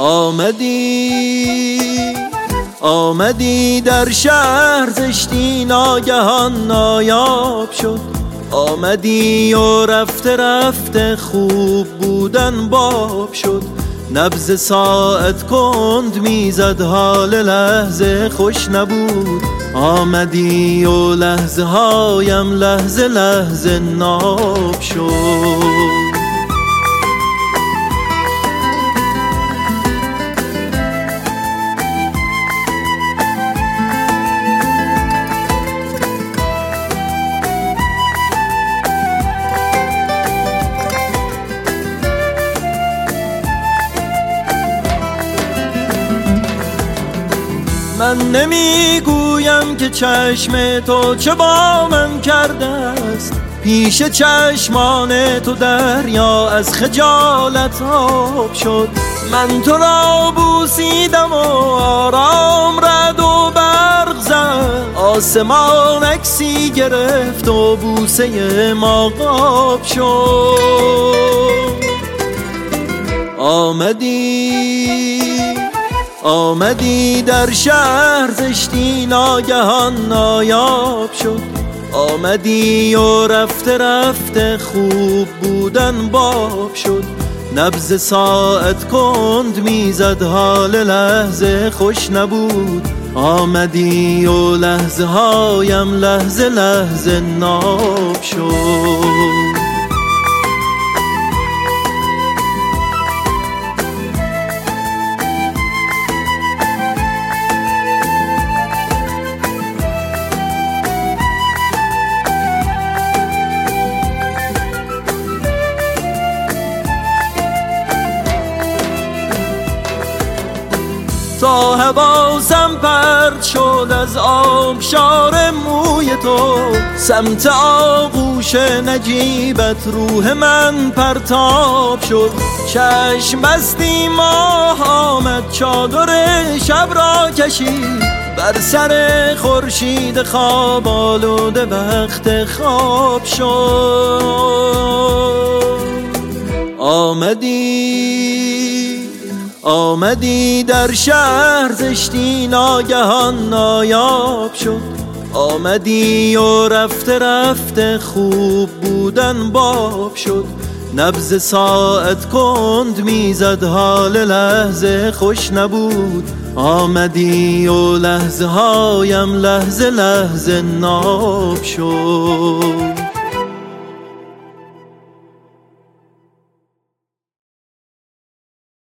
آمدی در شهر زشتی ناگهان نایاب شد. آمدی و رفته رفته خوب بودن باب شد. نبض ساعت کند میزد حال لحظه خوش نبود. آمدی و لحظه هایم لحظه لحظه ناب شد. من نمیگویم که چشم تو چه با من کرده است. پیش چشمان تو دریا از خجالت آب شد. من تو را بوسیدم و آرام رد و برق زد. آسمان عکسی گرفت و بوسه ما قاب شد. آمدی در شهر زشتی ناگهان نایاب شد. آمدی و رفته رفته خوب بودن باب شد. نبض ساعت کند میزد حال لحظه خوش نبود. آمدی و لحظه هایم لحظه لحظه ناب شد. تا حواسم پرد شد از آبشار موی تو. سمت آغوش نجیبت روح من پرتاب شد. چشم بستی ماه آمد چادر شب را کشید. بر سر خورشید خواب آلوده وقت خواب شد. آمدی در شهر زشتی ناگهان نایاب شد. آمدی و رفته رفته خوب بودن باب شد. نبض ساعت کند میزد حال لحظه خوش نبود. آمدی و لحظه هایم لحظه لحظه ناب شد.